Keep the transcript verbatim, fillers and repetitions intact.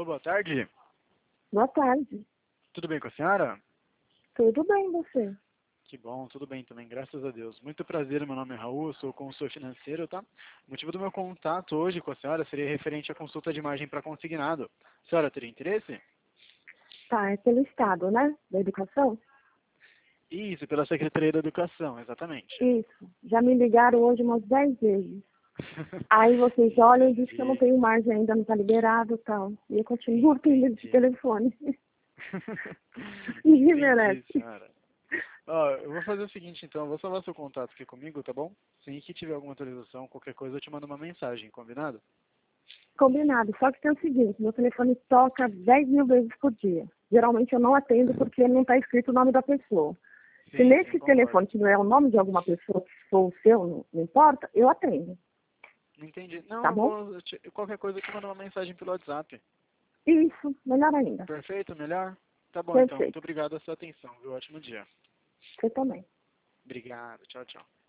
boa tarde. Boa tarde. Tudo bem com a senhora? Tudo bem, você? Que bom, tudo bem também, graças a Deus. Muito prazer, meu nome é Raul, eu sou consultor financeiro, tá? O motivo do meu contato hoje com a senhora seria referente à consulta de imagem para consignado. A senhora teria interesse? Tá, é pelo Estado, né? Da Educação? Isso, pela Secretaria da Educação, exatamente. Isso. Já me ligaram hoje umas dez vezes. Aí vocês olham e dizem que eu não tenho margem ainda, não está liberado e tal. E eu continuo atendendo esse telefone. Ninguém merece. Entendi, senhora. Ó, eu vou fazer o seguinte, então, eu vou salvar seu contato aqui comigo, tá bom? Se que tiver alguma atualização, qualquer coisa, eu te mando uma mensagem, combinado? Combinado. Só que tem o seguinte, meu telefone toca dez mil vezes por dia. Geralmente eu não atendo porque não está escrito o nome da pessoa. Sim, Se nesse sim, telefone concordo. tiver o nome de alguma pessoa, se for o seu, não, não importa, eu atendo. Não entendi. Não, Tá eu bom? vou, eu te- qualquer coisa eu te mando uma mensagem pelo WhatsApp. Isso, melhor ainda. Perfeito, melhor? Tá bom, então. Muito Perfeito. obrigado pela sua atenção, viu? Ótimo dia. Você também. Obrigado. Tchau, tchau.